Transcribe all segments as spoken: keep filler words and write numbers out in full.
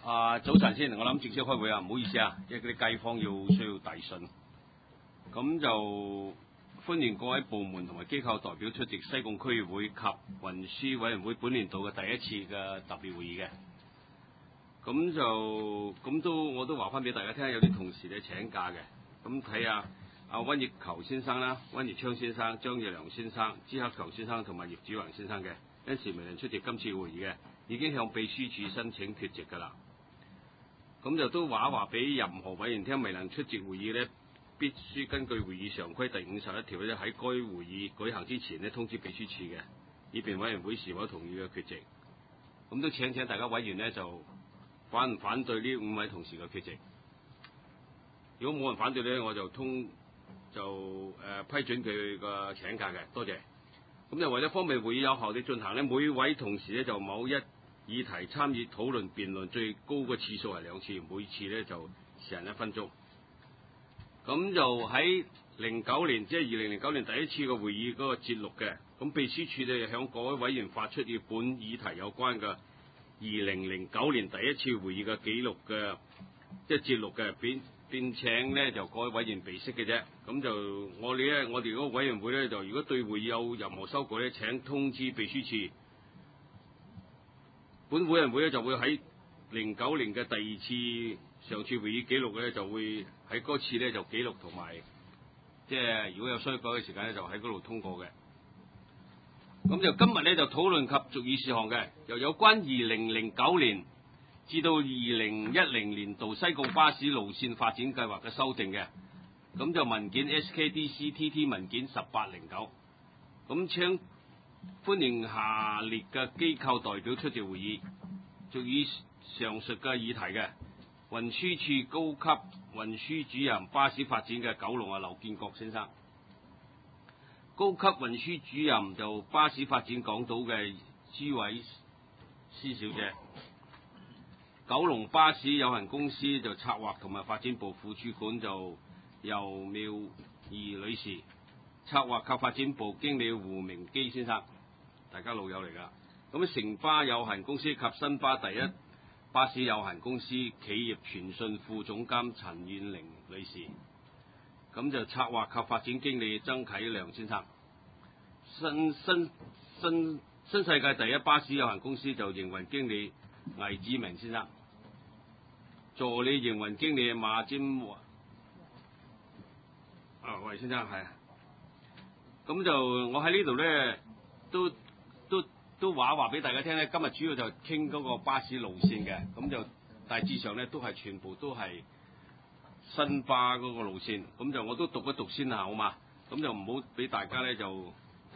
啊，早晨先，我諗正式開會啊，唔好意思啊，因為嗰啲街坊要需要遞信，咁就歡迎各位部門同埋機構代表出席西貢區議會及運輸委員會本年度嘅第一次嘅特別會議嘅。咁就咁都我都話翻俾大家聽，有啲同事咧請假嘅，咁睇下阿溫業球先生啦、溫業昌先生、張業良先生、朱克球先生同埋葉子宏先生嘅，因時未能出席今次會議嘅，已經向秘書處申請缺席㗎啦。咁就都話話俾任何委員聽，未能出席會議咧，必須根據會議常規第五十一條咧，喺該會議舉行之前咧通知秘書處嘅，以便委員會是否同意嘅缺席。咁都請請大家委員咧就反唔反對呢五位同事嘅缺席？如果冇人反對咧，我就通就誒、呃、批准佢個請假嘅，多謝。咁就為咗方便會議有效地進行咧，每位同事咧就某一議題參與討論辯論，最高嘅次數係兩次，每次咧就時間一分鐘。咁就喺零九年，即係二零零九年第一次嘅會議嗰個節錄嘅，咁秘書處咧向各位委員發出與本議題有關嘅二零零九年第一次會議嘅記錄嘅，即係節錄嘅，並並請咧就各位委員備悉嘅啫。咁就我哋咧，我哋嗰個委員會咧就如果對會議有任何修改咧，請通知秘書處。本委員會咧就會喺零九年嘅第二次上次會議記錄咧，就會喺嗰次咧就記錄同埋，即係如果有修改嘅時間咧，就喺嗰度通過嘅。咁就今日咧就討論及續議事項嘅，又有關二零零九年至到二零一零年度西貢巴士路線發展計劃嘅修訂嘅。咁就文件 S K D C T T 文件十八零九。咁請歡迎下列嘅機構代表出席會議，續議上述嘅議題嘅。運輸處高級運輸主任巴士發展嘅九龍啊劉建國先生，高級運輸主任就巴士發展港島嘅朱偉施小姐，九龍巴士有限公司就策劃同埋發展部副主管就游妙儀女士，策劃及發展部經理胡明基先生，大家老友嚟㗎。咁城巴有限公司及新巴第一巴士有限公司企業傳訊副總監陳燕玲女士，咁就策劃及發展經理曾啟亮先生。新新新新世界第一巴士有限公司就營運經理魏志明先生，助理營運經理馬占華啊魏先生係。咁就我喺呢度咧都都。都話話俾大家聽咧，今日主要就傾嗰個巴士路線嘅，咁就大致上咧都係全部都係新巴嗰個路線，咁就我都讀一讀先啦，好嘛？咁就唔好俾大家咧就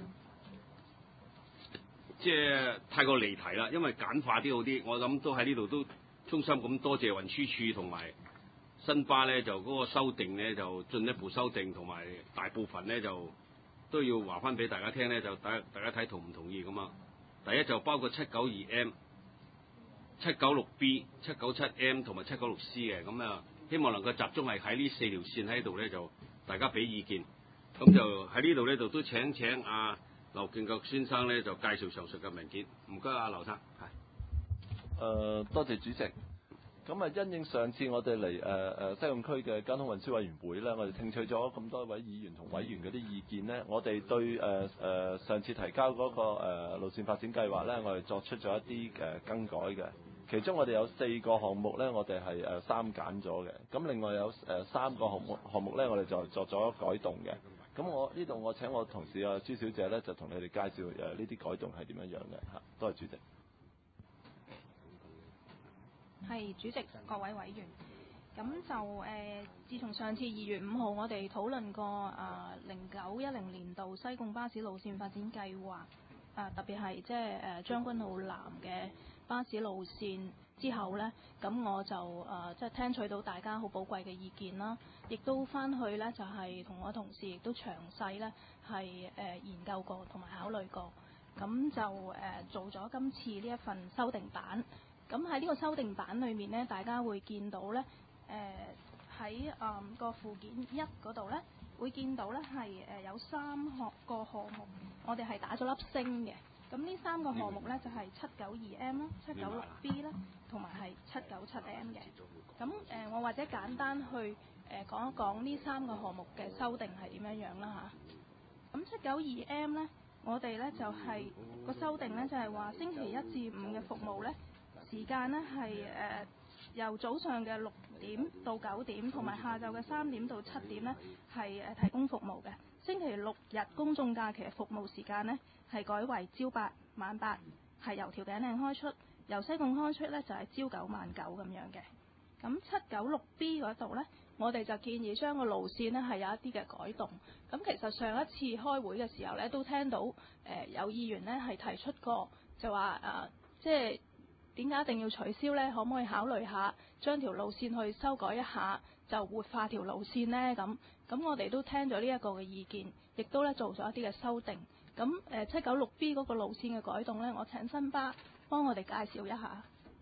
即係太過離題啦，因為簡化啲好啲。我諗都喺呢度都衷心咁多謝運輸處同埋新巴咧，就嗰個修訂咧就進一步修訂，同埋大部分咧就都要話翻俾大家聽咧，就大大家睇同唔同意咁啊？第一就包括七九二 M、七九六 B、七九七 M 同埋七九六 C 嘅，咁啊希望能夠集中係喺呢四條線喺度咧，就大家俾意見。咁就喺呢度咧就都請請阿、啊、劉建國先生咧就介紹上述嘅文件。唔該，阿劉生。係。 誒，多謝主席。咁啊，因應上次我哋嚟誒誒西貢區嘅交通運輸委員會咧，我哋聽取咗咁多位議員同委員嗰啲意見咧，我哋對誒誒、呃呃、上次提交嗰、那個、呃、路線發展計劃咧，我哋作出咗一啲誒、呃、更改嘅。其中我哋有四個項目咧，我哋係誒刪減咗嘅。咁另外有誒、呃、三個項目項目咧，我哋就作咗改動嘅。咁我呢度我請我同事啊朱小姐咧，就同你哋介紹誒呢啲改動係點樣樣嘅嚇。多謝主席。 係主席，各位委員，咁就誒、呃，自從上次二月五號我哋討論過啊零九一零年度西貢巴士路線發展計劃，啊、呃、特別係即係誒將軍澳南嘅巴士路線之後呢，咁我就誒即係聽取到大家好寶貴嘅意見啦，亦都翻去呢，就係、是、同我同事亦都詳細呢係誒、呃、研究過同埋考慮過，咁就誒、呃、做咗今次呢一份修訂版。咁喺呢個修訂版裏面呢，大家會見到呢，誒喺誒個附件一嗰度呢，會見到呢係誒有三項個項目，我哋係打咗粒星嘅。 咁呢三個項目咧就係七九二 M 啦、七九六 B 啦，同埋係七九七 M 嘅。咁誒、呃，我或者簡單去誒、呃、講一講呢三個項目嘅修訂係點樣樣啦嚇。咁七九二 M 咧，我哋咧就係、是、個修訂咧就係話星期一至五嘅服務咧時間咧係誒由早上嘅六點到九點，同埋下晝嘅三點到七點咧係誒提供服務嘅。星期六日公眾假期嘅服務時間咧係改為朝八晚八，係由調景嶺開出，由西貢開出咧就係朝九晚九咁樣嘅。咁七九六 B 嗰度咧，我哋就建議將個路線咧係有一啲嘅改動。咁其實上一次開會嘅時候咧，都聽到誒、呃、有議員咧係提出過，就話誒、呃、即係點解一定要取消咧？可唔可以考慮下將條路線去修改一下，就活化條路線呢？咁咁我哋都聽咗呢一個嘅意見，亦都咧做咗一啲嘅修訂。咁誒七九六 B 嗰個路線嘅改動咧，我請新巴幫我哋介紹一下。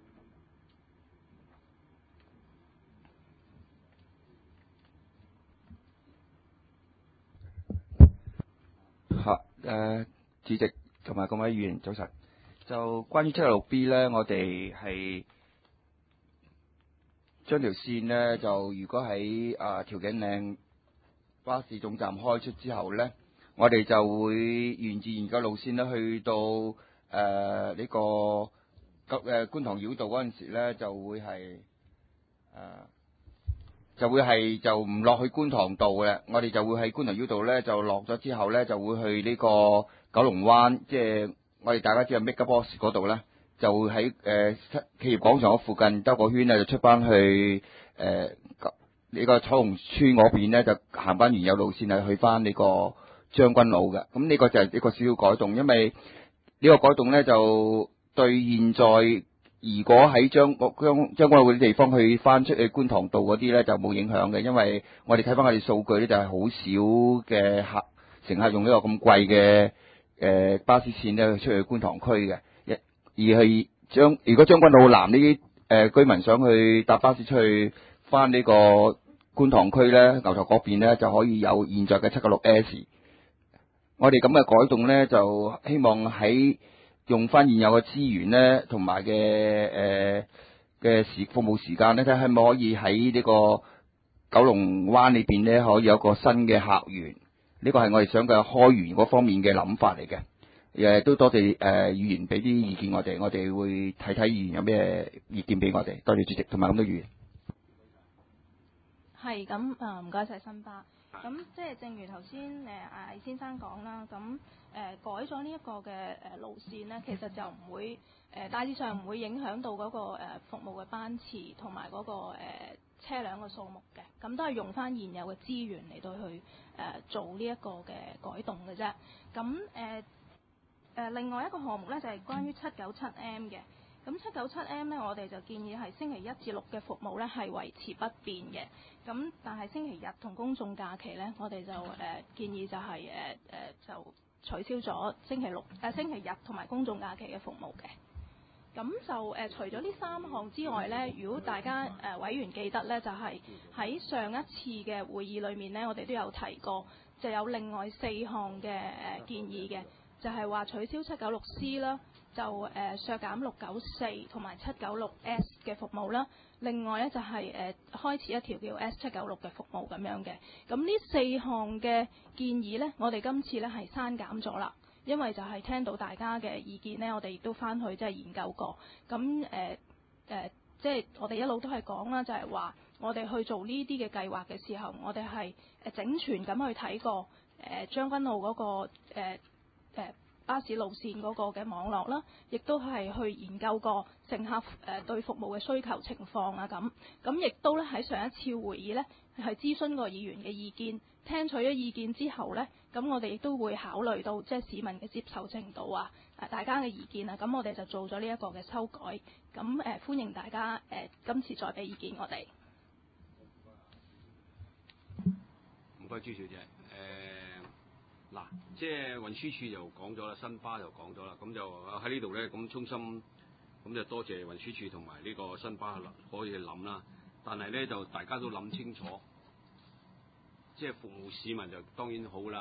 好，誒、呃，主席同埋各位議員早晨。就關於七九六 B 咧，我哋係將條線咧，就如果喺啊調景嶺巴士總站開出之後咧，我哋就會沿住現有路線咧，去到誒呢、呃這個誒、呃、觀塘繞道嗰陣時咧，就會係誒、呃、就會係就唔落去觀塘道嘅，我哋就會喺觀塘繞道咧就落咗之後咧，就會去呢個九龍灣，即係我哋大家知道 Mega Box 嗰度咧，就會喺誒、呃、企業廣場嗰附近兜個圈咧，就出翻去誒。呃呢個彩虹村嗰邊咧就行翻原有路線係去翻呢個將軍澳嘅，咁呢個就係一個少少改動，因為呢個改動咧就對現在如果喺將將將軍澳嗰啲地方去翻出去觀塘道嗰啲咧就冇影響嘅，因為我哋睇翻我哋數據咧就係好少嘅客乘客用呢個咁貴嘅誒巴士線咧出去觀塘區嘅，而係將如果將軍澳南呢啲誒居民想去搭巴士出去翻呢個觀塘區咧，牛頭嗰邊咧就可以有現在嘅七九六 S。我哋咁嘅改動咧，就希望喺用翻現有嘅資源咧，同埋嘅誒嘅時服務時間咧，睇下係咪可以喺呢個九龍灣裏邊咧，可以有個新嘅客源。呢個係我哋想嘅開源嗰方面嘅諗法嚟嘅。誒都多謝誒、呃、議員俾啲意見我哋，我哋會睇睇議員有咩意見俾我哋。多謝主席同埋咁多議員。 係咁啊，唔該晒新巴。咁即係正如頭先誒艾先生講啦，咁誒、呃、改咗呢一個嘅誒路線咧，其實就唔會誒、呃、大致上唔會影響到嗰、那個、呃、服務嘅班次同埋嗰個誒、呃、車輛嘅數目嘅，咁都係用翻現有嘅資源嚟到去誒、呃、做呢一個嘅改動嘅啫。咁誒誒另外一個項目咧就係、是、關於七九七 M 嘅。咁七九七 M 咧，我哋就建議係星期一至六嘅服務咧係維持不變嘅。咁但係星期日同公眾假期咧，我哋就誒、呃、建議就係誒誒就取消咗星期六誒、呃、星期日同埋公眾假期嘅服務嘅。咁就誒、呃、除咗呢三項之外咧，如果大家誒、呃、委員記得咧，就係、是、喺上一次嘅會議裏面咧，我哋都有提過，就有另外四項嘅誒、呃、建議嘅，就係、是、話取消七九六 C 啦。就誒、呃、削減六九四同埋七九六 S 嘅服務啦，另外咧就係、是、誒、呃、開始一條叫 S 七九六嘅服務咁樣嘅。咁呢四項嘅建議咧，我哋今次咧係刪減咗啦，因為就係聽到大家嘅意見咧，我哋亦都翻去即係研究過。咁誒誒，即係我哋一路都係講啦，就係、是、話我哋去做呢啲嘅計劃嘅時候，我哋係誒整全咁去睇過誒將軍澳嗰、那個誒誒。呃呃巴士路線嗰個嘅網絡啦，亦都係去研究過乘客誒對服務嘅需求情況啊，咁咁亦都咧喺上一次會議咧係諮詢過議員嘅意見，聽取咗意見之後咧，咁我哋亦都會考慮到即係市民嘅接受程度啊，誒大家嘅意見啊，咁我哋就做咗呢一個嘅修改，咁誒、呃、歡迎大家誒、呃、今次再俾意見我哋。 唔該，朱小姐。誒、呃。嗱，即係運輸署就講咗啦，新巴就講咗啦，咁就喺呢度咧，咁衷心咁就多謝運輸署同埋呢個新巴可以去諗啦。但係咧就大家都諗清楚，即係服務市民就當然好啦。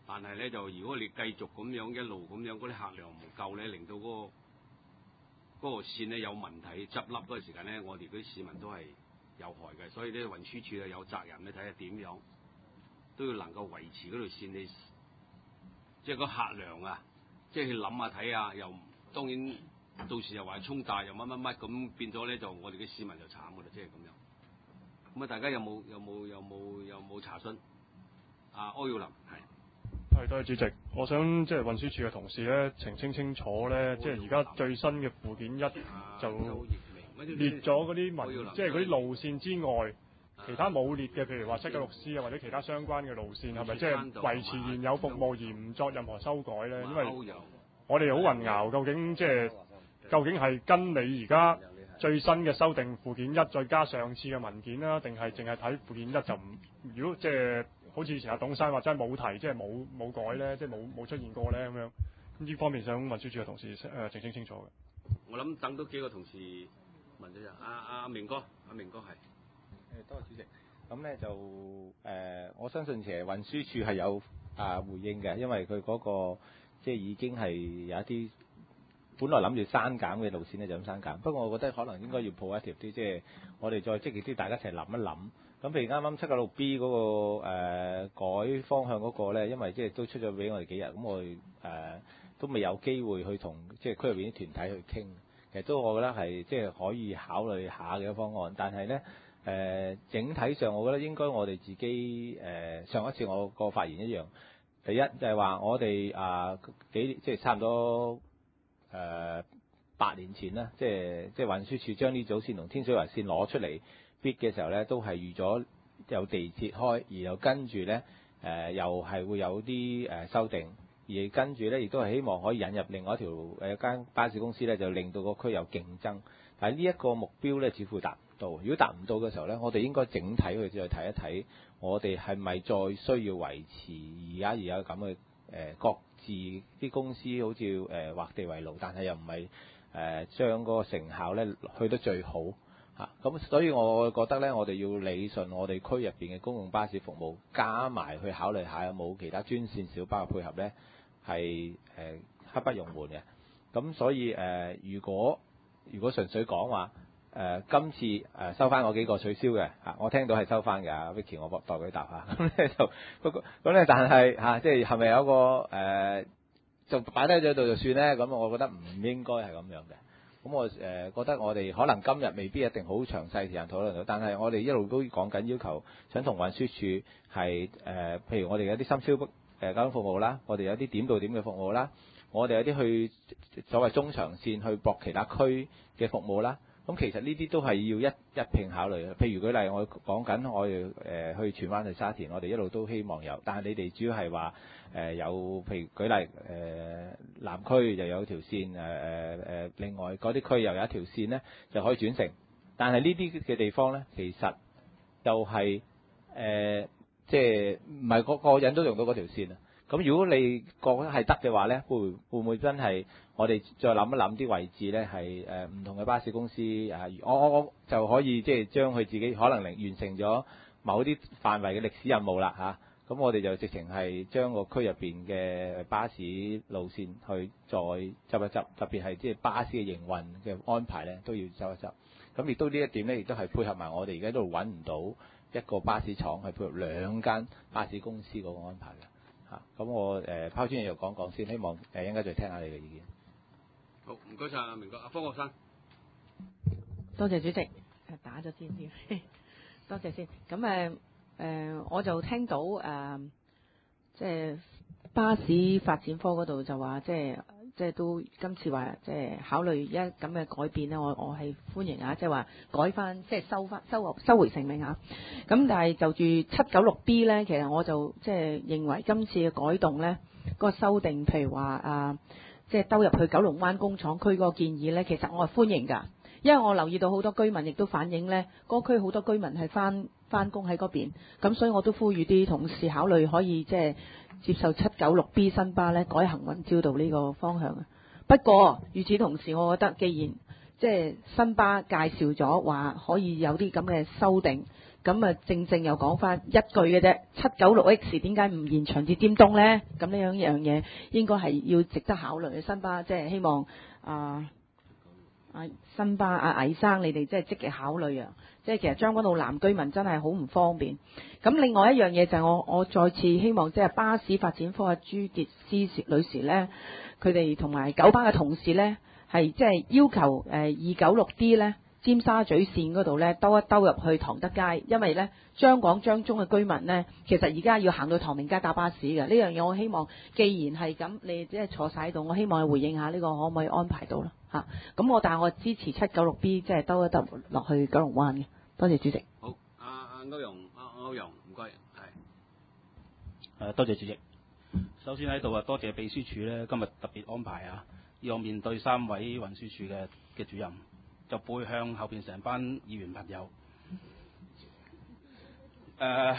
但係咧就如果你繼續咁樣一路咁樣嗰啲客量唔夠咧，令到嗰、嗰個嗰、嗰個線咧有問題執笠嗰個時間咧，我哋嗰啲市民都係有害嘅。所以咧運輸署啊有責任咧睇下點樣都要能夠維持嗰條線，你即係個客量啊，即係去諗下睇下，又當然到時又話衝大又乜乜乜咁變咗咧，就我哋嘅市民就慘㗎啦，即係咁樣。咁啊，大家有冇有冇有冇有冇查詢？啊，柯耀林係。 係，多謝主席。我想即係運輸署嘅同事咧澄清清楚咧，即係而家最新嘅附件一就列咗嗰啲文，即係嗰啲路線之外，其他冇列嘅，譬如話七九六 C 啊或者其他相關嘅路線，係咪即係維持現有服務而唔作任何修改咧？因為我哋好混淆，究竟即係究竟係跟你而家最新嘅修訂附件一，再加上次嘅文件啦，定係淨係睇附件一就唔？如果即係好似以前阿董生話真係冇提，即係冇冇改咧，即係冇冇出現過咧咁樣。咁呢方面想運輸署嘅同事誒、呃、澄清清楚嘅。 我諗等多幾個同事問咗阿阿阿明哥，阿明哥係。 誒，多謝主席。咁咧就誒、呃，我相信其實運輸署係有啊回應嘅，因為佢嗰、那個即係已經係有一啲本來諗住刪減嘅路線咧就咁刪減。不過我覺得可能應該要抱一條啲，即係我哋再積極啲，大家一齊諗一諗。咁譬如啱啱七九六 B 嗰、那個、呃、改方向嗰個咧，因為即係都出咗俾我哋幾日，咁我哋誒、呃、都未有機會去同即係區入邊啲團體去傾。其實都我覺得係即係可以考慮下嘅方案，但係咧誒整體上我覺得應該我哋自己誒、呃、上一次我個發言一樣，第一就係話我哋啊、呃、幾即係差唔多誒八、呃、年前啦，即係即係運輸署將呢組線同天水圍線攞出嚟bid嘅時候咧，都係預咗有地鐵開，而又跟住咧誒又係會有啲誒修訂，而跟住咧亦都係希望可以引入另外一條誒間巴士公司咧，就令到個區有競爭。但係呢一個目標咧，似乎達唔到。如果達唔到嘅時候咧，我哋應該整體去再睇一睇，我哋係咪再需要維持而家而有咁嘅誒各自啲公司好似誒劃地為牢，但係又唔係誒將嗰個成效咧去得最好。嚇咁、啊，所以我覺得咧，我哋要理順我哋區入邊嘅公共巴士服務，加埋去考慮下有冇其他專線小巴嘅配合咧，係誒刻不容緩嘅。咁所以誒、呃，如果如果純粹講話誒，今次誒、呃、收翻嗰幾個取消嘅嚇、啊，我聽到係收翻嘅，Vicky 我代佢答下。咁咧就不過咁咧，但係嚇、啊，即係係咪有個誒、呃、就擺低咗度就算咧？咁我覺得唔應該係咁樣嘅。咁我誒、呃、覺得我哋可能今日未必一定好詳細時間討論到，但係我哋一路都講緊要求，想同運輸署係誒、呃，譬如我哋有啲深宵誒、呃、交通服務啦，我哋有啲點到點嘅服務啦，我哋有啲去所謂中長線去駁其他區嘅服務啦。咁其實呢啲都係要一一併考慮嘅。譬如舉例，我講緊我哋誒、呃、去荃灣去沙田，我哋一路都希望有，但係你哋主要係話誒有，譬如舉例誒、呃、南區又有條線，誒誒誒另外嗰啲區又有一條線咧，就可以轉乘。但係呢啲嘅地方咧，其實又係誒即係唔係個個人都用到嗰條線啊。咁如果你覺得係得嘅話咧，會會唔會真係我哋再諗一諗啲位置咧，係誒唔同嘅巴士公司啊，我我我就可以即係將佢自己可能嚟完成咗某啲範圍嘅歷史任務啦嚇。咁、啊、我哋就直情係將個區入邊嘅巴士路線去再執一執，特別係即係巴士嘅營運嘅安排咧，都要執一執。咁亦都呢一點咧，亦都係配合埋我哋而家都揾唔到一個巴士廠去配合兩間巴士公司嗰個安排嘅。咁我誒、呃、拋磚引玉講講先，希望誒應該再聽下你嘅意見。 好，唔該晒阿明哥，阿方學生。 多謝主席，誒打咗先先，多謝先。咁誒誒，我就聽到誒，即、呃、係、就是、巴士發展科嗰度就話，即係即係都今次話即係考慮一咁嘅改變咧，我我係歡迎啊，即係話改翻即係收翻收收回成命啊。咁但係就住七九六 B 咧，其實我就即係認為今次嘅改動咧，嗰、那個修訂，譬如話啊，即係兜入去九龍灣工廠區嗰個建議咧，其實我係歡迎㗎，因為我留意到好多居民亦都反映咧，嗰、那個區好多居民係翻翻工喺嗰邊，咁所以我都呼籲啲同事考慮可以即係接受七九六 B 新巴咧改行運照道呢個方向啊。不過與此同時，我覺得既然即係新巴介紹咗話可以有啲咁嘅修訂， 咁啊正正又講翻一句嘅啫，七九六 X 點解唔延長至尖東呢？咁呢樣樣嘢應該係要值得考慮嘅。新巴即係希望啊啊新巴啊魏生你哋即係積極考慮啊！即係其實將軍澳南居民真係好唔方便。咁另外一樣嘢就係我我再次希望即係巴士發展科嘅朱潔思女士呢，佢哋同埋九巴嘅同事呢，係即係要求誒二九六 D 呢。尖沙咀線嗰度呢，兜一兜入去唐德街，因為呢，將廣將中嘅居民呢，其實而家要行到唐明街搭巴士嘅。呢樣嘢我希望，既然係咁，你即係坐晒喺度，我希望你回應下呢個可唔可以安排到啦嚇。咁、啊、我但係我支持七九六 B，即係兜一兜落去九龍灣嘅。多謝主席。 好，阿阿歐陽，阿歐陽，唔該，係。 誒，多謝主席。首先喺度啊，多謝秘書處咧，今日特別安排啊，要我面對三位運輸處嘅嘅主任。就背向後邊成班議員朋友。誒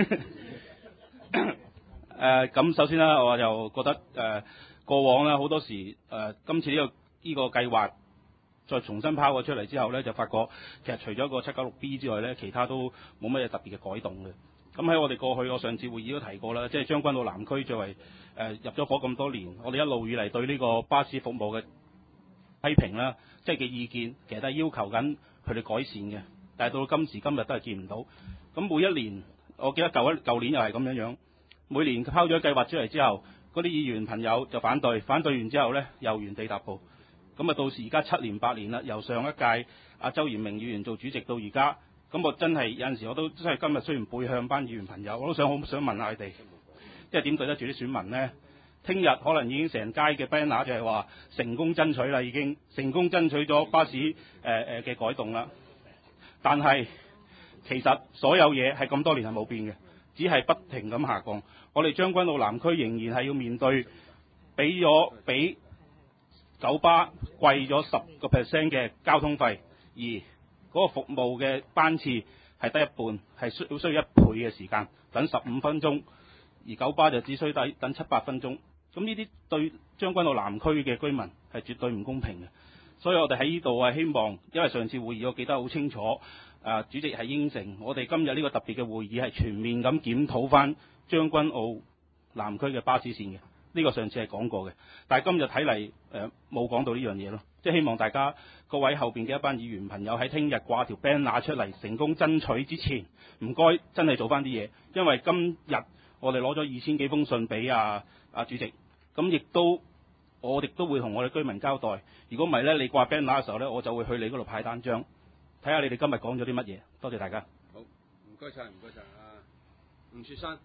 誒咁首先咧，我就覺得誒、呃、過往咧好多時誒、呃、今次呢、呢個呢、呢個計劃再重新拋過出嚟之後咧，就發覺其實除咗個七九六 B 之外咧，其他都冇乜嘢特別嘅改動嘅。咁喺我哋過去，我上次會議都提過啦，即係將軍澳南區作為誒、呃、入咗伙咁多年，我哋一路以嚟對呢個巴士服務嘅批評啦，即係嘅意見，其實都係要求緊佢哋改善嘅，但係到今時今日都係見唔到。咁每一年，我記得舊一舊年又係咁樣樣，每年拋咗計劃出嚟之後，嗰啲議員朋友就反對，反對完之後呢，又原地踏步。咁啊，到時而家七年八年啦，由上一屆阿周延明議員做主席到而家，咁我真係有陣時我都真係今日雖然背向班議員朋友，我都想好想問下佢哋，即係點對得住啲選民呢？聽日可能已經成街嘅 banner 就係話成功爭取啦，已經成功爭取咗巴士誒誒嘅改動啦。但係其實所有嘢係咁多年係冇變嘅，只係不停咁下降。我哋將軍澳南區仍然係要面對俾咗比九巴貴咗十個 percent 嘅交通費，而嗰個服務嘅班次係得一半，係需要需要一倍嘅時間，等十五分鐘，而九巴就只需等等七八分鐘。咁呢啲對將軍澳南區嘅居民係絕對唔公平嘅，所以我哋喺呢度係希望，因為上次會議我記得好清楚，啊主席係應承我哋今日呢個特別嘅會議係全面咁檢討翻將軍澳南區嘅巴士線嘅，呢、這個上次係講過嘅，但係今日睇嚟誒冇講到呢樣嘢咯，即係希望大家各位後邊嘅一班議員朋友喺聽日掛條 banner 出嚟成功爭取之前，唔該真係做翻啲嘢，因為今日我哋攞咗二千幾封信俾啊啊主席。咁亦都，我亦都會同我哋居民交代。如果唔係咧，你掛 banner 嘅時候咧，我就會去你嗰度派單張，睇下你哋今日講咗啲乜嘢。多謝大家。 好，唔該晒，唔該晒。啊，吳雪山。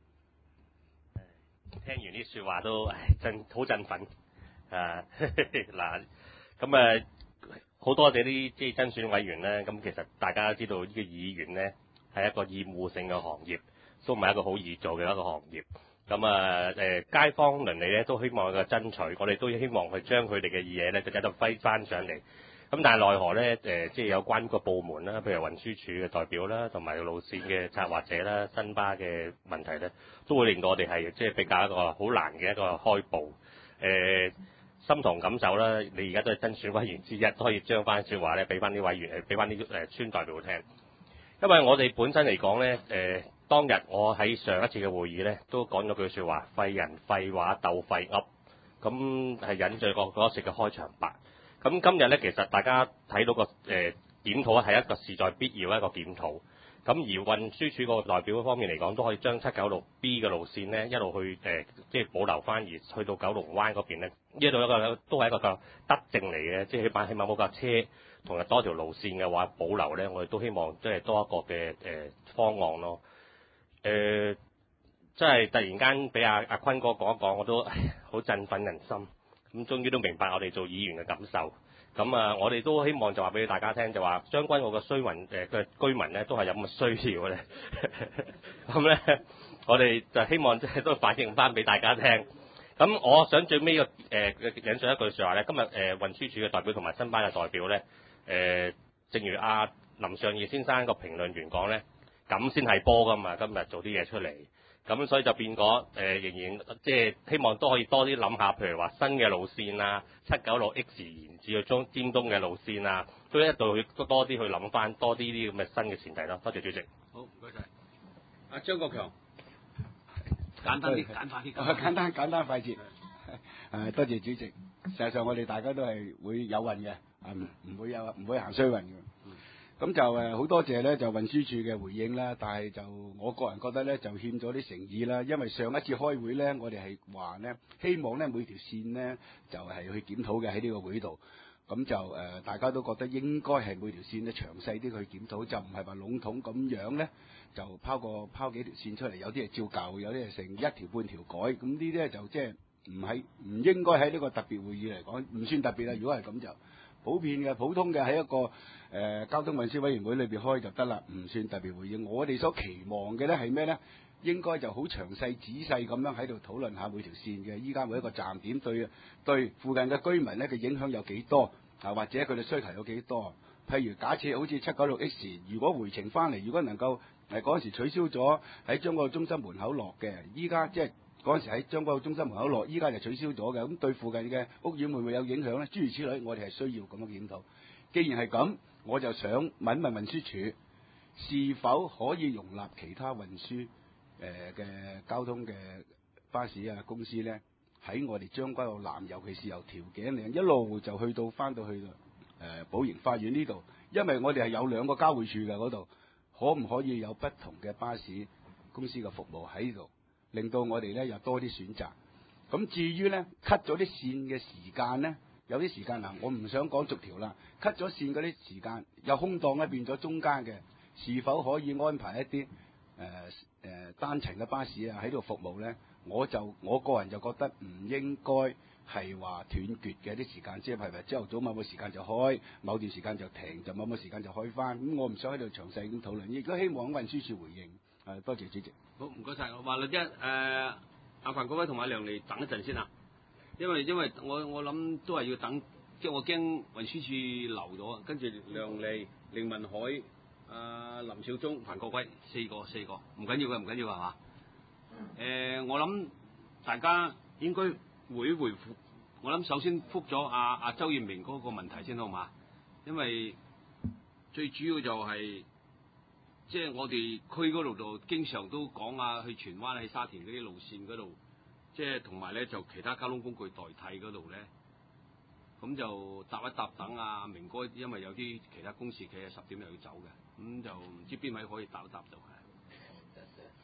聽完啲説話都真好振奮。啊，嗱，咁誒好多謝啲即係甄選委員咧。咁其實大家都知道呢個議員咧係一個厭惡性嘅行業，都唔係一個好易做嘅一個行業。咁啊，誒、呃、街坊鄰里咧都希望佢爭取，我哋都希望佢將佢哋嘅嘢咧就喺度揮翻上嚟。咁但係奈何咧，誒、呃、即係有關個部門啦，譬如運輸署嘅代表啦，同埋路線嘅策劃者啦、新巴嘅問題咧，都會令到我哋係即係比較一個好難嘅一個開步。誒、呃、心同感受啦，你而家都係甄選委員之一，都可以將翻説話咧俾翻啲委員，誒俾翻啲誒村代表聽。因為我哋本身嚟講咧，誒、呃。當日我喺上一次嘅會議咧，都講咗句説話，廢人廢話鬥廢噏，咁係引咗個嗰時嘅開場白。咁今日咧，其實大家睇到個誒、呃、檢討係一個勢在必要一個檢討。咁而運輸署個代表方面嚟講，都可以將七九六 B 嘅路線咧一路去誒、呃，即係保留翻，而去到九龍灣嗰邊咧，呢度一個都係一個個德政嚟嘅，即係起碼起碼冇架車同埋多條路線嘅話保留咧，我哋都希望即係多一個嘅誒、呃、方案咯。誒、呃，即係突然間俾阿阿坤哥講一講，我都好振奮人心。咁終於都明白我哋做議員嘅感受。咁啊，我哋都希望就話俾大家聽，就話將軍澳嘅居民誒嘅居民咧，都係有咁嘅需要嘅咧。咁咧，我哋就希望即係都反映翻俾大家聽。咁我想最尾個誒引述一句説話咧，今日誒、呃、運輸署嘅代表同埋新巴嘅代表咧，誒、呃，正如阿、啊、林尚義先生個評論員講咧。咁先係波㗎嘛，今日做啲嘢出嚟。 咁所以就變咗誒、呃，仍然即係希望都可以多啲諗下，譬如話新嘅路線啊，七九六 X 延至到中尖東嘅路線啊，都一度去多啲去諗翻多啲啲咁嘅新嘅前提咯。多謝主席。 好，唔該晒。阿張國強，簡單啲，簡化啲， 簡單簡單快捷。誒，多謝主席。實際上我哋大家都係會有運嘅，啊唔唔會有唔會行衰運嘅。咁就誒好多謝咧，就運輸署嘅回應啦。但係就我個人覺得咧，就欠咗啲誠意啦。因為上一次開會咧，我哋係話咧，希望咧每條線咧就係、是、去檢討嘅喺呢個會度。咁就誒、呃、大家都覺得應該係每條線咧詳細啲去檢討，就唔係話籠統咁樣咧，就拋個拋幾條線出嚟，有啲係照舊，有啲係成一條半條改。咁呢啲咧就即係唔係唔應該喺呢個特別會議嚟講，唔算特別啦。如果係咁就普遍嘅、普通嘅喺一個誒、呃、交通運輸委員會裏邊開就得啦，唔算特別會議。我哋所期望嘅咧係咩咧？應該就好詳細仔細咁樣喺度討論下每條線嘅，依家每一個站點對對附近嘅居民咧嘅影響有幾多啊？或者佢哋需求有幾多？譬如假設好似七九六 X， 如果回程翻嚟，如果能夠誒嗰陣時取消咗喺將軍澳中心門口落嘅，依家即係嗰陣時喺將軍澳中心門口落，依家就取消咗嘅，咁對附近嘅屋苑會唔會有影響咧？諸如此類，我哋係需要咁樣檢討。既然係咁，我就想問問運輸署是否可以容納其他運輸誒嘅、呃、交通嘅巴士啊公司咧，喺我哋將軍澳南，尤其是由調景嶺一路就去到翻到去誒、呃、寶盈花園呢度，因為我哋係有兩個交匯處嘅嗰度，可唔可以有不同嘅巴士公司嘅服務喺度，令到我哋咧有多啲選擇？咁至於咧 cut 咗啲線嘅時間咧，有啲時間嗱，我唔想講逐條啦 ，cut 咗線嗰啲時間有空檔咧，變咗中間嘅，是否可以安排一啲？誒誒、呃、單程嘅巴士啊喺度服務咧，我就我個人就覺得唔應該係話斷絕嘅啲時間，即係譬如朝頭早某個時間就開，某段時間就停，就某個時間就開翻。咁我唔想喺度詳細咁討論，亦都希望運輸署回應。誒，多謝主席。 好，唔該晒。華律一誒阿范國威同阿梁嚟等一陣先啊，因為因為我我諗都係要等，即係我驚運輸署留咗，跟住梁嚟、凌文海。誒、呃、林少忠、范國威四個四個，唔緊要嘅，唔緊要係嘛？誒、呃，我諗大家應該會回覆，我諗首先覆咗阿阿周燕明嗰個問題先好嘛？因為最主要就係即係我哋區嗰度度經常都講啊，去荃灣、去沙田嗰啲路線嗰度，即係同埋咧就其他交通工具代替嗰度咧。咁就搭一搭等啊，明哥，因為有啲其他公事企喺十點又要走嘅，咁就唔知邊位可以搭一搭就係。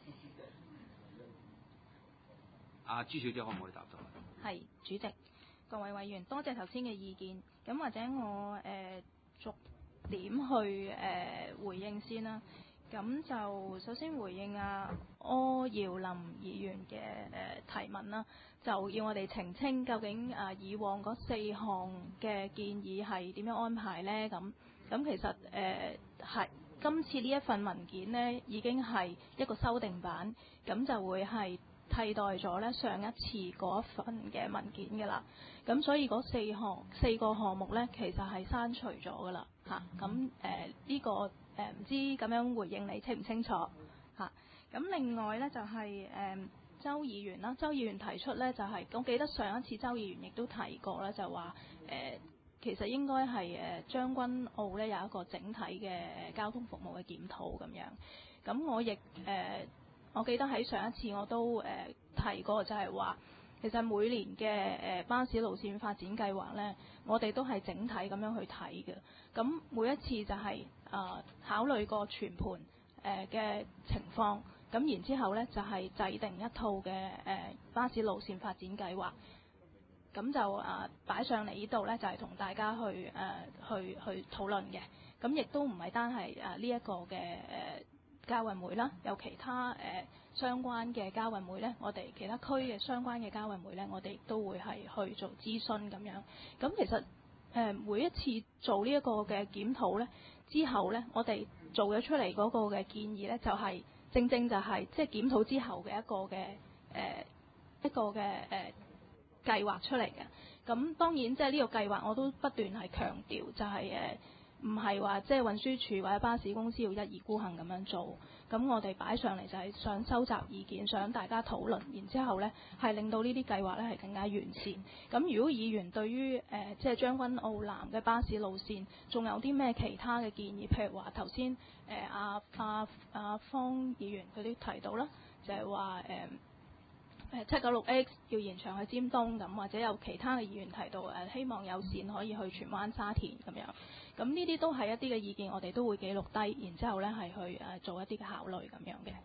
阿朱小姐可唔可以搭到？ 係主席，各位委員，多謝頭先嘅意見。咁或者我誒、呃、逐點去誒、呃、回應先啦。咁就首先回應啊柯耀林議員嘅誒、呃、提問啦，就要我哋澄清究竟啊、呃、以往嗰四項嘅建議係點樣安排呢？咁咁其實誒係、呃、今次呢一份文件呢已經係一個修訂版，咁就會係替代咗咧上一次嗰一份嘅文件㗎啦。咁所以嗰四項四個項目呢，其實係刪除咗㗎啦嚇。咁誒呢個誒唔、呃、知咁樣回應你清唔清楚嚇？咁、啊、另外呢，就係、是、誒、呃、周議員啦，周議員提出呢，就係、是、我記得上一次周議員亦都提過咧，就話誒、呃、其實應該係誒將軍澳呢有一個整體嘅交通服務嘅檢討咁樣。咁我亦誒、呃、我記得喺上一次我都誒、呃、提過，就係話。其實每年嘅誒巴士路線發展計劃呢，我哋都係整體咁樣去睇嘅。咁每一次就係、是、誒、呃、考慮過全盤誒嘅情況，咁然之後呢，就係、是、制定一套嘅誒、呃、巴士路線發展計劃。咁就誒擺、呃、上嚟呢度呢，就係、是、同大家去誒、呃、去去討論嘅。咁亦都唔係單係誒呢一個嘅誒、呃、交運會啦，有其他誒。呃相關嘅交運會呢，我哋其他區嘅相關嘅交運會呢，我哋都會係去做諮詢咁樣。咁其實誒、呃、每一次做呢一個嘅檢討呢之後呢，我哋做咗出嚟嗰個嘅建議呢，就係、是、正正就係即係檢討之後嘅一個嘅誒、呃、一個嘅誒、呃、計劃出嚟嘅。咁當然即係呢個計劃我都不斷係強調，就係、是、誒。 唔係話即係運輸署或者巴士公司要一意孤行咁樣做。咁我哋擺上嚟就係想收集意見，想大家討論，然之後呢係令到呢啲計劃呢係更加完善。咁如果議員對於誒、呃、即係將軍澳南嘅巴士路線，仲有啲咩其他嘅建議？譬如話頭先誒阿阿阿方議員佢都提到啦，就係話誒誒七九六 X 要延長去尖東咁，或者有其他嘅議員提到誒、呃、希望有線可以去荃灣沙田咁樣。咁呢啲都係一啲嘅意見，我哋都會記錄低，然之後咧係去誒做一啲嘅考慮咁樣嘅。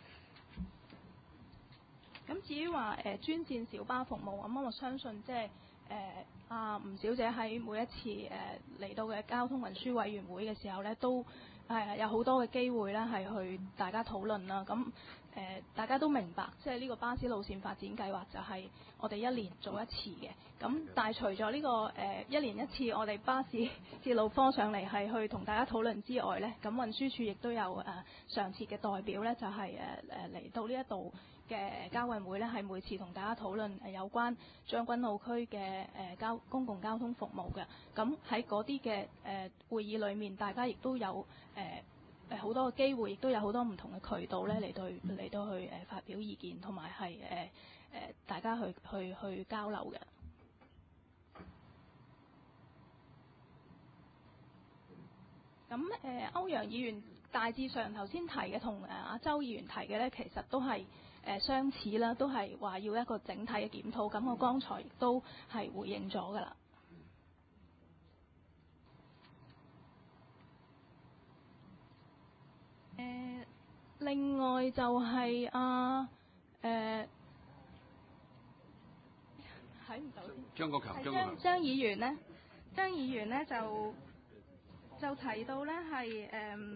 咁至於話誒專線小巴服務，咁我相信即係誒阿吳小姐喺每一次誒嚟、呃、到嘅交通運輸委員會嘅時候咧，都係有好多嘅機會咧係去大家討論啦。咁誒、呃、大家都明白，即係呢個巴士路線發展計劃就係我哋一年做一次嘅。咁但係除咗呢、這個誒、呃、一年一次我哋巴士鐵路科上嚟係去同大家討論之外咧，咁運輸署亦都有誒、呃、常設嘅代表咧，就係誒誒嚟到呢一度嘅交運會咧，係每次同大家討論誒有關將軍澳區嘅誒交公共交通服務嘅。咁喺嗰啲嘅誒會議裏面，大家亦都有誒誒好多嘅機會，亦都有好多唔同嘅渠道咧嚟到嚟到去誒發表意見，同埋係誒誒大家去去去交流嘅。咁誒、呃、歐陽議員大致上頭先提嘅同誒阿周議員提嘅咧，其實都係誒、呃、相似啦，都係話要一個整體嘅檢討。咁我剛才亦都係回應咗㗎啦。誒、呃，另外就係阿誒睇唔到先。 張國強，張國強。 張議員咧，張議員咧就。就提到咧係誒，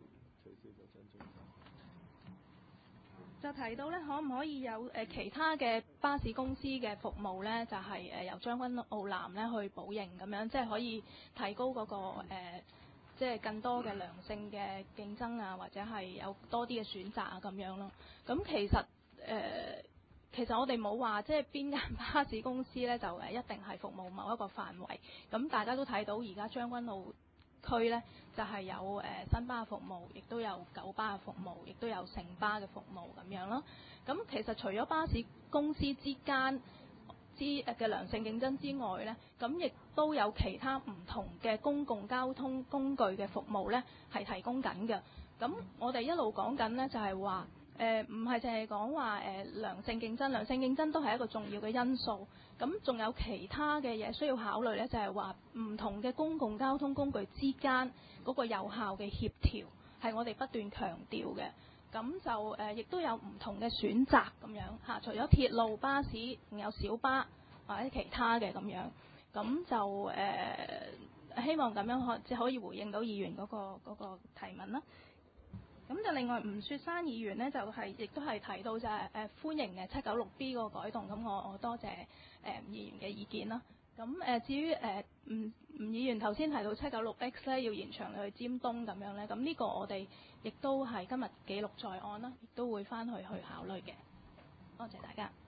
就提到咧可唔可以有誒、呃、其他嘅巴士公司嘅服務咧，就係、是、誒、呃、由將軍澳南咧去補營咁樣，即係可以提高嗰、那個、呃、即係更多嘅良性嘅競爭啊，或者係有多啲嘅選擇啊咁樣咯。咁其實誒、呃，其實我哋冇話即係邊間巴士公司咧就誒一定係服務某一個範圍。咁大家都睇到而家將軍澳區咧就係、是、有誒、呃、新巴嘅服務，亦都有九巴嘅服務，亦都有城巴嘅服務咁樣咯。咁其實除咗巴士公司之間之嘅良性競爭之外咧，咁亦都有其他唔同嘅公共交通工具嘅服務咧係提供緊嘅。咁我哋一路講緊咧就係話誒唔係淨係講話誒良性競爭，良性競爭都係一個重要嘅因素。咁仲有其他嘅嘢需要考慮咧，就係話唔同嘅公共交通工具之間嗰個有效嘅協調係我哋不斷強調嘅。咁就誒亦、呃、都有唔同嘅選擇咁樣嚇，除咗鐵路巴士，仲有小巴或者其他嘅咁樣。咁就誒、呃、希望咁樣可即可以回應到議員嗰、嗰個嗰、嗰個提問啦。咁就另外吳雪山議員呢，就係、是、亦都係提到就係、是、誒、呃、歡迎嘅七九六 B 個改動，咁我我多謝誒、呃、議員嘅意見啦。咁誒、呃、至於誒吳吳議員頭先提到七九六 X 咧要延長去尖東咁樣咧，咁呢個我哋亦都係今日記錄在案啦，亦都會翻去去考慮嘅。多謝大家。